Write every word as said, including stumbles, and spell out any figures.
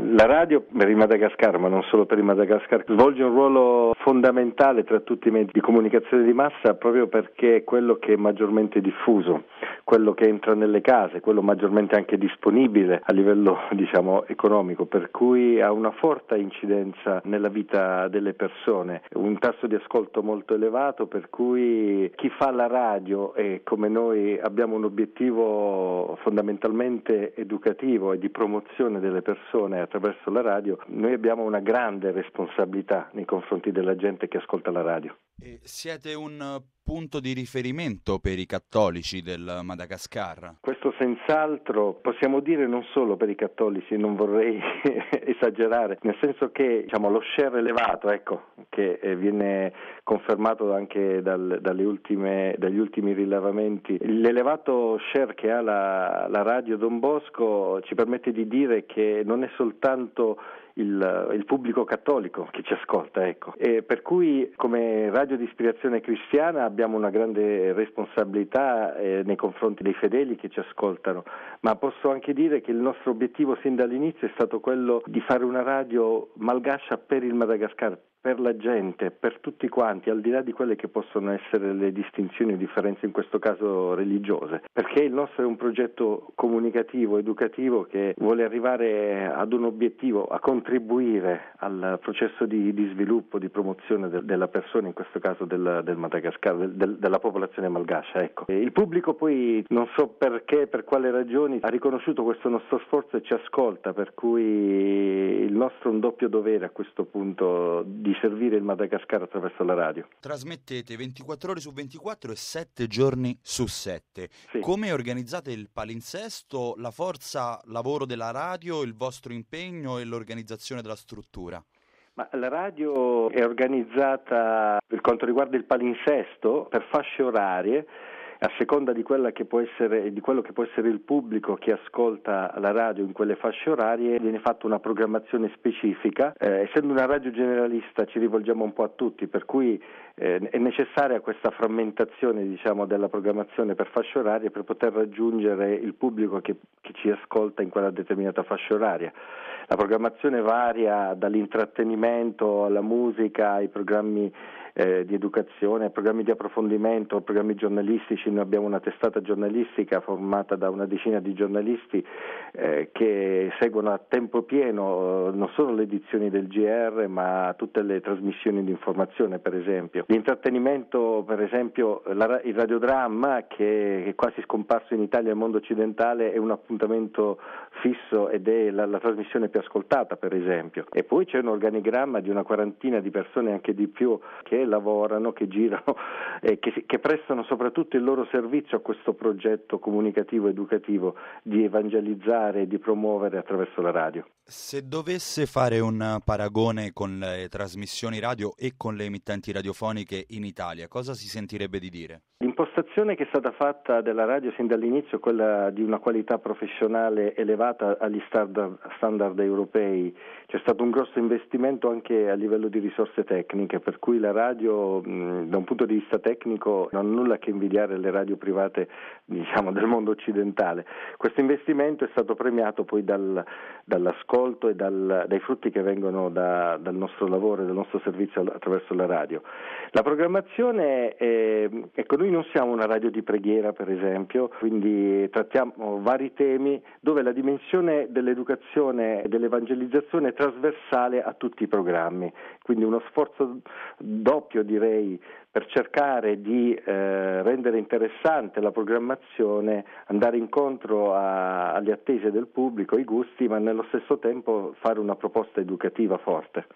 La radio per il Madagascar, ma non solo per il Madagascar, svolge un ruolo fondamentale tra tutti i mezzi di comunicazione di massa proprio perché è quello che è maggiormente diffuso, quello che entra nelle case, quello maggiormente anche disponibile a livello, diciamo, economico, per cui ha una forte incidenza nella vita delle persone, un tasso di ascolto molto elevato, per cui chi fa la radio e come noi abbiamo un obiettivo fondamentalmente educativo e di promozione delle persone attraverso la radio, noi abbiamo una grande responsabilità nei confronti della gente che ascolta la radio. E siete un punto di riferimento per i cattolici del Madagascar? Questo senz'altro possiamo dire non solo per i cattolici, non vorrei esagerare, nel senso che diciamo, lo share elevato, ecco, che viene confermato anche dal, dalle ultime, dagli ultimi rilevamenti, l'elevato share che ha la, la radio Don Bosco ci permette di dire che non è soltanto Il, il pubblico cattolico che ci ascolta, ecco. E per cui come radio di ispirazione cristiana abbiamo una grande responsabilità eh, nei confronti dei fedeli che ci ascoltano, ma posso anche dire che il nostro obiettivo sin dall'inizio è stato quello di fare una radio malgascia per il Madagascar, per la gente, per tutti quanti, al di là di quelle che possono essere le distinzioni o differenze, in questo caso religiose, perché il nostro è un progetto comunicativo, educativo, che vuole arrivare ad un obiettivo, a contribuire al processo di, di sviluppo, di promozione de, della persona, in questo caso del, del Madagascar, del, del, della popolazione malgascia. Ecco. E il pubblico poi, non so perché, per quale ragioni, ha riconosciuto questo nostro sforzo e ci ascolta, per cui il nostro è un doppio dovere a questo punto di di servire il Madagascar attraverso la radio. Trasmettete ventiquattro ore su ventiquattro e sette giorni su sette. Sì. Come organizzate il palinsesto, la forza lavoro della radio, il vostro impegno e l'organizzazione della struttura? Ma la radio è organizzata, per quanto riguarda il palinsesto, per fasce orarie, a seconda di quella che può essere di quello che può essere il pubblico che ascolta la radio in quelle fasce orarie, viene fatta una programmazione specifica. Eh, essendo una radio generalista ci rivolgiamo un po' a tutti, per cui eh, è necessaria questa frammentazione, diciamo, della programmazione per fasce orarie per poter raggiungere il pubblico che, che ci ascolta in quella determinata fascia oraria. La programmazione varia dall'intrattenimento alla musica, ai programmi eh, di educazione, ai programmi di approfondimento, ai programmi giornalistici. Noi abbiamo una testata giornalistica formata da una decina di giornalisti eh, che seguono a tempo pieno eh, non solo le edizioni del G R ma tutte le trasmissioni di informazione, per esempio. L'intrattenimento, per esempio, la, il radiodramma, che è quasi scomparso in Italia e nel mondo occidentale, è un appuntamento fisso ed è la, la trasmissione più ascoltata, per esempio. E poi c'è un organigramma di una quarantina di persone, anche di più, che lavorano, che girano e che, che prestano soprattutto il loro servizio a questo progetto comunicativo educativo di evangelizzare e di promuovere attraverso la radio. Se dovesse fare un paragone con le trasmissioni radio e con le emittenti radiofoniche in Italia, cosa si sentirebbe di dire? L'impostazione che è stata fatta della radio sin dall'inizio è quella di una qualità professionale elevata agli standard, standard europei. C'è stato un grosso investimento anche a livello di risorse tecniche, per cui la radio mh, da un punto di vista tecnico non ha nulla a che invidiare alle radio private, diciamo, del mondo occidentale. Questo investimento è stato premiato poi dal, dall'ascolto e dal, dai frutti che vengono da, dal nostro lavoro e dal nostro servizio attraverso la radio. La programmazione, è, ecco, noi non siamo una radio di preghiera, per esempio, quindi trattiamo vari temi dove la dimensione dell'educazione e dell'evangelizzazione è trasversale a tutti i programmi, quindi uno sforzo doppio, direi, per cercare di eh, rendere interessante la programmazione, andare incontro a, alle attese del pubblico, ai gusti, ma nello stesso tempo fare una proposta educativa forte.